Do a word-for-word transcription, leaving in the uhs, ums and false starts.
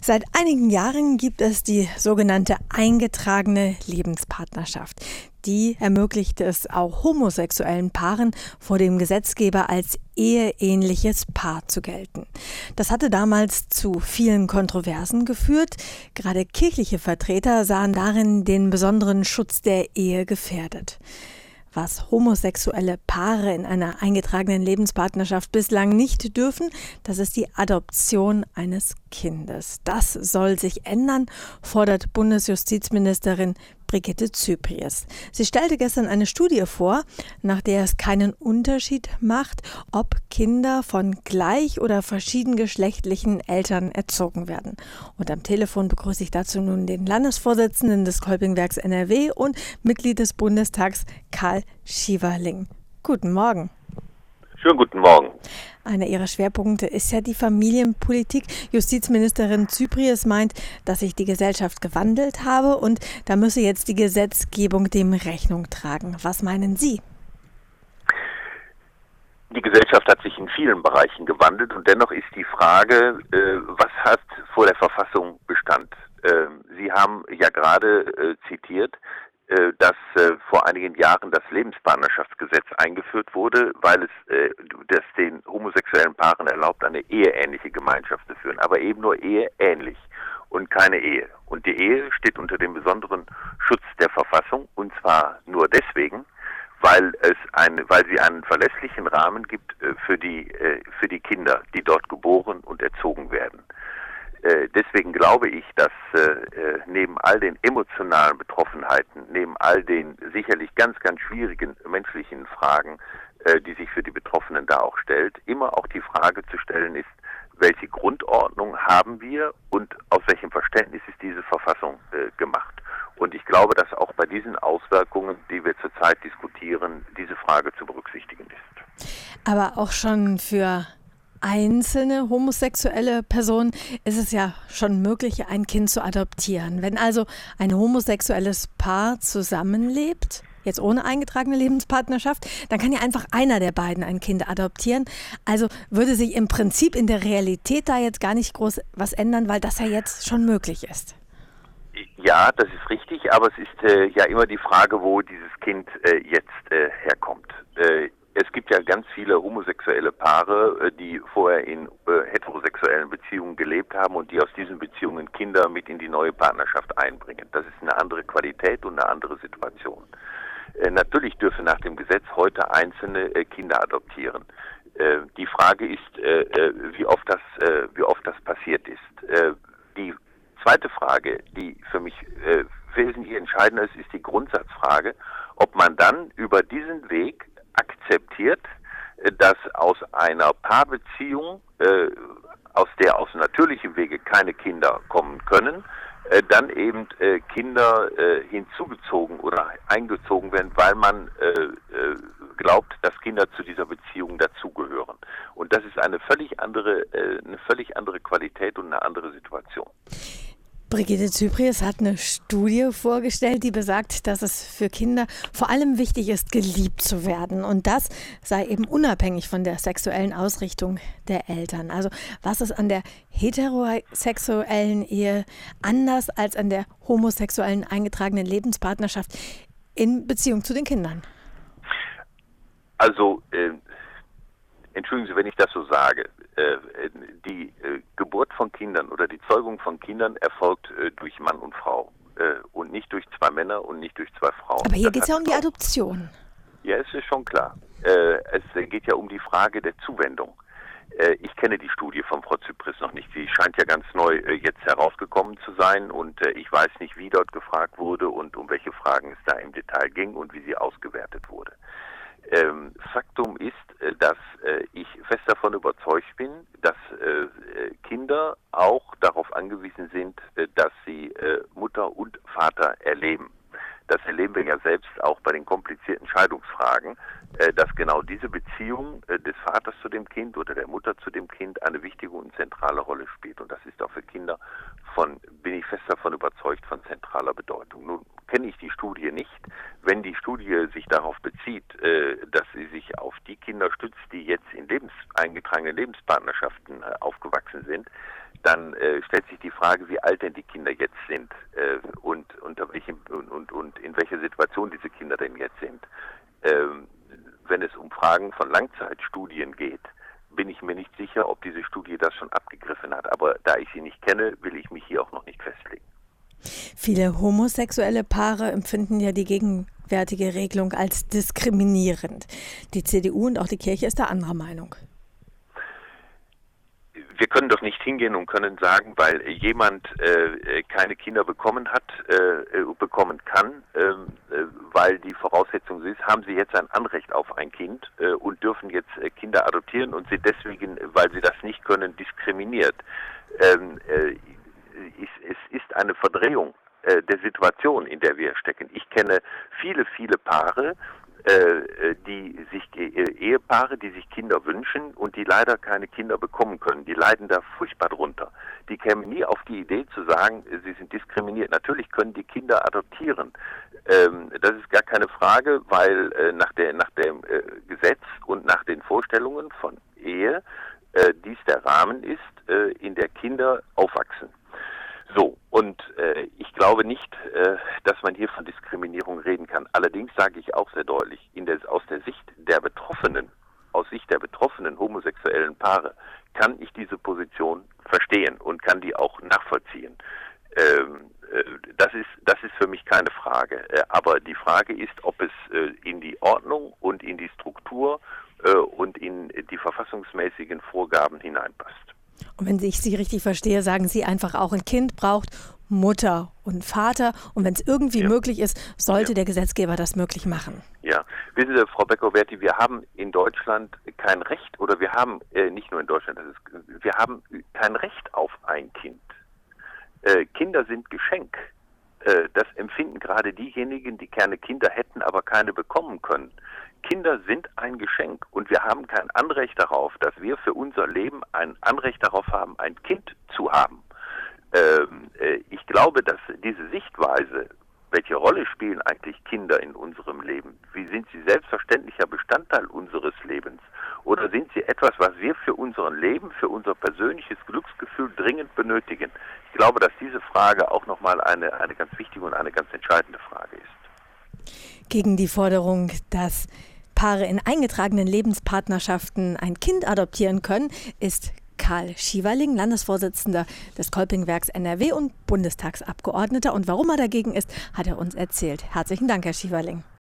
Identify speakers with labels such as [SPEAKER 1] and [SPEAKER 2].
[SPEAKER 1] Seit einigen Jahren gibt es die sogenannte eingetragene Lebenspartnerschaft. Die ermöglicht es auch homosexuellen Paaren, vor dem Gesetzgeber als eheähnliches Paar zu gelten. Das hatte damals zu vielen Kontroversen geführt. Gerade kirchliche Vertreter sahen darin den besonderen Schutz der Ehe gefährdet. Was homosexuelle Paare in einer eingetragenen Lebenspartnerschaft bislang nicht dürfen, das ist die Adoption eines Kindes. Das soll sich ändern, fordert Bundesjustizministerin Brigitte Zypries. Sie stellte gestern eine Studie vor, nach der es keinen Unterschied macht, ob Kinder von gleich- oder verschiedengeschlechtlichen Eltern erzogen werden. Und am Telefon begrüße ich dazu nun den Landesvorsitzenden des Kolpingwerks N R W und Mitglied des Bundestags Karl Schieverling. Guten Morgen.
[SPEAKER 2] Schönen guten Morgen.
[SPEAKER 1] Einer ihrer Schwerpunkte ist ja die Familienpolitik. Justizministerin Zypries meint, dass sich die Gesellschaft gewandelt habe und da müsse jetzt die Gesetzgebung dem Rechnung tragen. Was meinen Sie?
[SPEAKER 2] Die Gesellschaft hat sich in vielen Bereichen gewandelt und dennoch ist die Frage, äh, was hat vor der Verfassung Bestand? Äh, Sie haben ja gerade äh, zitiert, äh, dass äh, vor einigen Jahren das Lebenspartnerschaftsgesetz eingeführt wurde, weil es äh, das den homosexuellen Paaren erlaubt, eine eheähnliche Gemeinschaft zu führen, aber eben nur eheähnlich und keine Ehe. Und die Ehe steht unter dem besonderen Schutz der Verfassung und zwar nur deswegen, weil es ein, weil sie einen verlässlichen Rahmen gibt äh, für die äh, für die Kinder, die dort geboren und erzogen werden. Äh, deswegen glaube ich, dass äh, neben all den emotionalen Betroffenheiten, neben all den sicherlich ganz, ganz schwierigen menschlichen Fragen, äh, die sich für die Betroffenen da auch stellt, immer auch die Frage zu stellen ist, welche Grundordnung haben wir und aus welchem Verständnis ist diese Verfassung äh, gemacht. Und ich glaube, dass auch bei diesen Auswirkungen, die wir zurzeit diskutieren, diese Frage zu berücksichtigen ist.
[SPEAKER 1] Aber auch schon für einzelne homosexuelle Personen ist es ja schon möglich, ein Kind zu adoptieren. Wenn also ein homosexuelles Paar zusammenlebt, jetzt ohne eingetragene Lebenspartnerschaft, dann kann ja einfach einer der beiden ein Kind adoptieren. Also würde sich im Prinzip in der Realität da jetzt gar nicht groß was ändern, weil das ja jetzt schon möglich ist.
[SPEAKER 2] Ja, das ist richtig, aber es ist äh, ja immer die Frage, wo dieses Kind äh, jetzt äh, herkommt. Äh, es gibt ja ganz viele homosexuelle Paare, äh, die vorher in äh, heterosexuellen Beziehungen gelebt haben und die aus diesen Beziehungen Kinder mit in die neue Partnerschaft einbringen. Das ist eine andere Qualität und eine andere Situation. Äh, natürlich dürfen nach dem Gesetz heute einzelne äh, Kinder adoptieren. Äh, die Frage ist, äh, äh, wie oft das, äh, wie oft das passiert ist. Äh, die Zweite Frage, die für mich äh, wesentlich entscheidender ist, ist die Grundsatzfrage, ob man dann über diesen Weg akzeptiert, äh, dass aus einer Paarbeziehung, äh, aus der aus natürlichem Wege keine Kinder kommen können, äh, dann eben äh, Kinder äh, hinzugezogen oder eingezogen werden, weil man äh, äh, glaubt, dass Kinder zu dieser Beziehung dazugehören. Und das ist eine völlig andere, äh, eine völlig andere Qualität und eine andere Situation.
[SPEAKER 1] Brigitte Zypries hat eine Studie vorgestellt, die besagt, dass es für Kinder vor allem wichtig ist, geliebt zu werden. Und das sei eben unabhängig von der sexuellen Ausrichtung der Eltern. Also was ist an der heterosexuellen Ehe anders als an der homosexuellen eingetragenen Lebenspartnerschaft in Beziehung zu den Kindern?
[SPEAKER 2] Also, äh, entschuldigen Sie, wenn ich das so sage. Äh, die äh, Geburt von Kindern oder die Zeugung von Kindern erfolgt äh, durch Mann und Frau äh, und nicht durch zwei Männer und nicht durch zwei Frauen.
[SPEAKER 1] Aber hier geht es ja um die Adoption.
[SPEAKER 2] Ja, es ist schon klar. Äh, es geht ja um die Frage der Zuwendung. Äh, ich kenne die Studie von Frau Zypries noch nicht. Sie scheint ja ganz neu äh, jetzt herausgekommen zu sein und äh, ich weiß nicht, wie dort gefragt wurde und um welche Fragen es da im Detail ging und wie sie ausgewertet wurde. Ähm, Faktum ist, äh, dass äh, ich fest davon überzeugt bin, dass äh, Kinder auch darauf angewiesen sind, äh, dass sie äh, Mutter und Vater erleben. Das erleben wir ja selbst auch bei den komplizierten Scheidungsfragen, äh, dass genau diese Beziehung äh, des Vaters zu dem Kind oder der Mutter zu dem Kind eine wichtige und zentrale Rolle spielt. Und das ist auch für Kinder von, bin ich fest davon überzeugt, von zentraler Bedeutung. Nun kenne ich die Studie nicht. Wenn die Studie sich darauf bezieht, äh, dass sie sich auf die Kinder stützt, die jetzt in lebens, eingetragenen Lebenspartnerschaften äh, aufgewachsen sind, dann äh, stellt sich die Frage, wie alt denn die Kinder jetzt sind äh, und unter welchem und, und, und in welcher Situation diese Kinder denn jetzt sind. Ähm, wenn es um Fragen von Langzeitstudien geht, bin ich mir nicht sicher, ob diese Studie das schon abgegriffen hat. Aber da ich sie nicht kenne, will ich mich hier auch noch nicht festlegen.
[SPEAKER 1] Viele homosexuelle Paare empfinden ja die gegenwärtige Regelung als diskriminierend. Die C D U und auch die Kirche ist da anderer Meinung.
[SPEAKER 2] Wir können doch nicht hingehen und können sagen, weil jemand äh, keine Kinder bekommen hat, äh, bekommen kann, äh, weil die Voraussetzung ist, haben sie jetzt ein Anrecht auf ein Kind äh, und dürfen jetzt äh, Kinder adoptieren und sie deswegen, weil sie das nicht können, diskriminiert. Ähm, äh, es, es ist eine Verdrehung äh, der Situation, in der wir stecken. Ich kenne viele, viele Paare, die sich Ehepaare, die sich Kinder wünschen und die leider keine Kinder bekommen können. Die leiden da furchtbar drunter. Die kämen nie auf die Idee zu sagen, sie sind diskriminiert. Natürlich können die Kinder adoptieren. Das ist gar keine Frage, weil nach, der, nach dem Gesetz und nach den Vorstellungen von Ehe dies der Rahmen ist, in der Kinder aufwachsen. So, und äh, ich glaube nicht, äh, dass man hier von Diskriminierung reden kann. Allerdings sage ich auch sehr deutlich, in der, aus der Sicht der Betroffenen, aus Sicht der betroffenen homosexuellen Paare, kann ich diese Position verstehen und kann die auch nachvollziehen. Ähm, äh, das ist, das ist für mich keine Frage. Äh, aber die Frage ist, ob es äh, in die Ordnung und in die Struktur äh, und in die verfassungsmäßigen Vorgaben hineinpasst.
[SPEAKER 1] Und wenn ich Sie richtig verstehe, sagen Sie einfach auch, ein Kind braucht Mutter und Vater. Und wenn es irgendwie ja. möglich ist, sollte ja. der Gesetzgeber das möglich machen.
[SPEAKER 2] Ja, wissen Sie, Frau Becker-Berti, wir haben in Deutschland kein Recht, oder wir haben, äh, nicht nur in Deutschland, das ist, wir haben kein Recht auf ein Kind. Äh, Kinder sind Geschenk. Äh, das empfinden gerade diejenigen, die gerne Kinder hätten, aber keine bekommen können. Kinder sind ein Geschenk und wir haben kein Anrecht darauf, dass wir für unser Leben ein Anrecht darauf haben, ein Kind zu haben. Ähm, äh, ich glaube, dass diese Sichtweise, welche Rolle spielen eigentlich Kinder in unserem Leben? Wie sind sie selbstverständlicher Bestandteil unseres Lebens? Oder sind sie etwas, was wir für unser Leben, für unser persönliches Glücksgefühl dringend benötigen? Ich glaube, dass diese Frage auch nochmal eine, eine ganz wichtige und eine ganz entscheidende Frage ist.
[SPEAKER 1] Gegen die Forderung, dass Paare in eingetragenen Lebenspartnerschaften ein Kind adoptieren können, ist Karl Schieberling, Landesvorsitzender des Kolpingwerks N R W und Bundestagsabgeordneter. Und warum er dagegen ist, hat er uns erzählt. Herzlichen Dank, Herr Schieberling.